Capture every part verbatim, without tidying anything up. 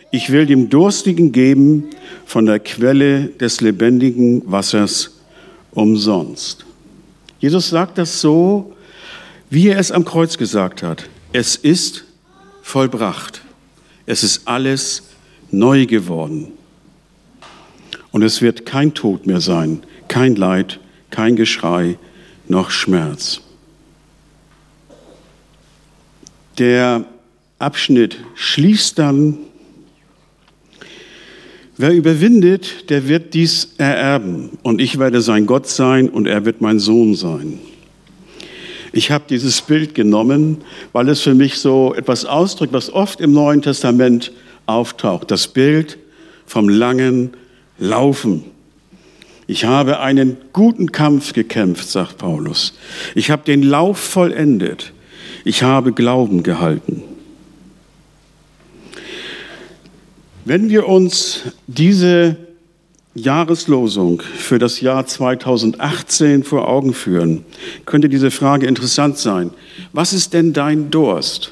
Ich will dem Durstigen geben von der Quelle des lebendigen Wassers umsonst. Jesus sagt das so, wie er es am Kreuz gesagt hat. Es ist vollbracht. Es ist alles neu geworden. Und es wird kein Tod mehr sein, kein Leid, kein Geschrei, noch Schmerz. Der Abschnitt schließt dann: Wer überwindet, der wird dies ererben, und ich werde sein Gott sein und er wird mein Sohn sein. Ich habe dieses Bild genommen, weil es für mich so etwas ausdrückt, was oft im Neuen Testament auftaucht. Das Bild vom langen Laufen. Ich habe einen guten Kampf gekämpft, sagt Paulus. Ich habe den Lauf vollendet. Ich habe Glauben gehalten. Wenn wir uns diese Jahreslosung für das Jahr zweitausendachtzehn vor Augen führen, könnte diese Frage interessant sein. Was ist denn dein Durst?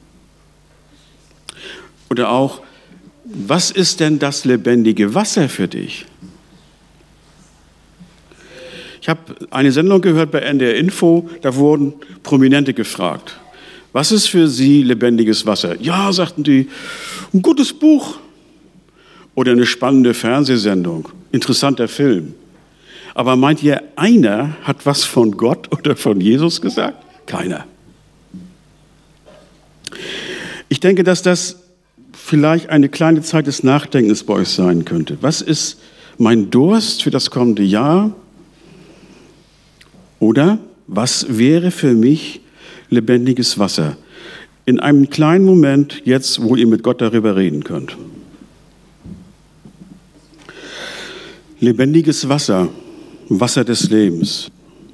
Oder auch, was ist denn das lebendige Wasser für dich? Ich habe eine Sendung gehört bei N D R Info, da wurden Prominente gefragt. Was ist für sie lebendiges Wasser? Ja, sagten die, ein gutes Buch oder eine spannende Fernsehsendung, interessanter Film. Aber meint ihr, einer hat was von Gott oder von Jesus gesagt? Keiner. Ich denke, dass das vielleicht eine kleine Zeit des Nachdenkens bei euch sein könnte. Was ist mein Durst für das kommende Jahr? Oder was wäre für mich lebendiges Wasser? In einem kleinen Moment jetzt, wo ihr mit Gott darüber reden könnt. Lebendiges Wasser, Wasser des Lebens.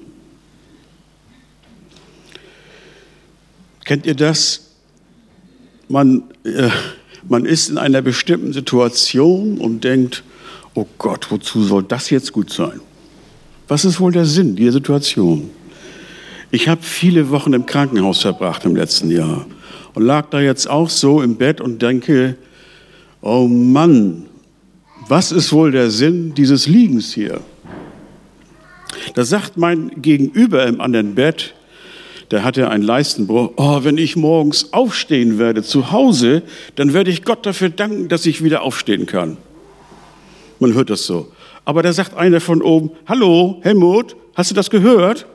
Kennt ihr das? Man, äh, man ist in einer bestimmten Situation und denkt, oh Gott, wozu soll das jetzt gut sein? Was ist wohl der Sinn dieser Situation? Ich habe viele Wochen im Krankenhaus verbracht im letzten Jahr und lag da jetzt auch so im Bett und denke, oh Mann, was ist wohl der Sinn dieses Liegens hier? Da sagt mein Gegenüber im anderen Bett, der hatte einen Leistenbruch, oh, wenn ich morgens aufstehen werde zu Hause, dann werde ich Gott dafür danken, dass ich wieder aufstehen kann. Man hört das so. Aber da sagt einer von oben, hallo, Helmut, hast du das gehört?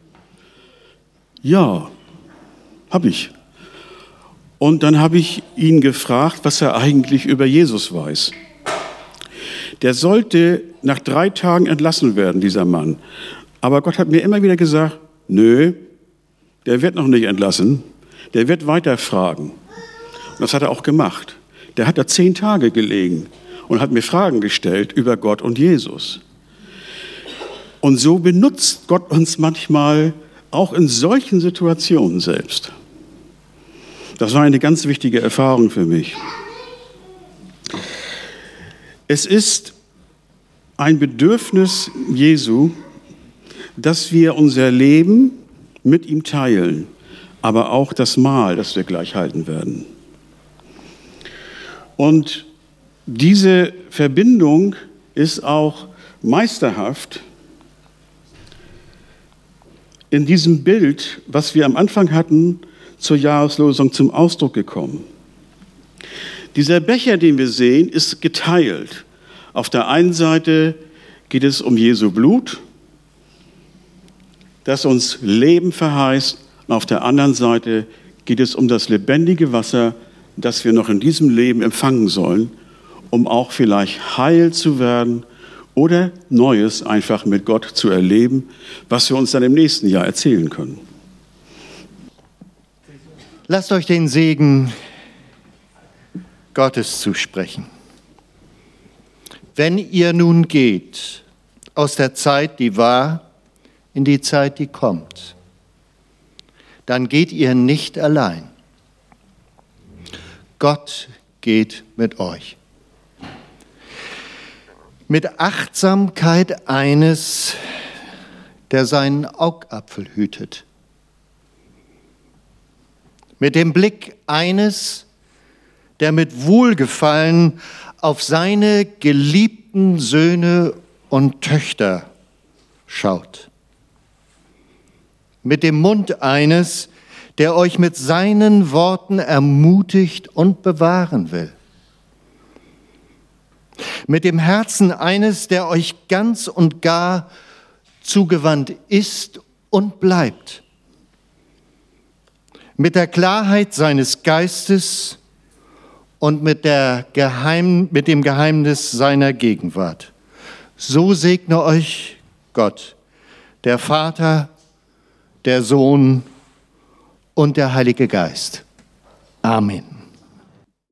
Ja, habe ich. Und dann habe ich ihn gefragt, was er eigentlich über Jesus weiß. Der sollte nach drei Tagen entlassen werden, dieser Mann. Aber Gott hat mir immer wieder gesagt, nö, der wird noch nicht entlassen, der wird weiter fragen. Und das hat er auch gemacht. Der hat da zehn Tage gelegen und hat mir Fragen gestellt über Gott und Jesus. Und so benutzt Gott uns manchmal auch in solchen Situationen selbst. Das war eine ganz wichtige Erfahrung für mich. Es ist ein Bedürfnis Jesu, dass wir unser Leben mit ihm teilen, aber auch das Mahl, das wir gleich halten werden. Und diese Verbindung ist auch meisterhaft in diesem Bild, was wir am Anfang hatten, zur Jahreslosung zum Ausdruck gekommen. Dieser Becher, den wir sehen, ist geteilt. Auf der einen Seite geht es um Jesu Blut, das uns Leben verheißt, und auf der anderen Seite geht es um das lebendige Wasser, das wir noch in diesem Leben empfangen sollen, um auch vielleicht heil zu werden oder Neues einfach mit Gott zu erleben, was wir uns dann im nächsten Jahr erzählen können. Lasst euch den Segen Gottes zusprechen. Wenn ihr nun geht aus der Zeit, die war, in die Zeit, die kommt, dann geht ihr nicht allein. Gott geht mit euch. Mit Achtsamkeit eines, der seinen Augapfel hütet. Mit dem Blick eines, der mit Wohlgefallen auf seine geliebten Söhne und Töchter schaut. Mit dem Mund eines, der euch mit seinen Worten ermutigt und bewahren will. Mit dem Herzen eines, der euch ganz und gar zugewandt ist und bleibt. Mit der Klarheit seines Geistes und mit, der Geheim, mit dem Geheimnis seiner Gegenwart. So segne euch Gott, der Vater, der Sohn und der Heilige Geist. Amen.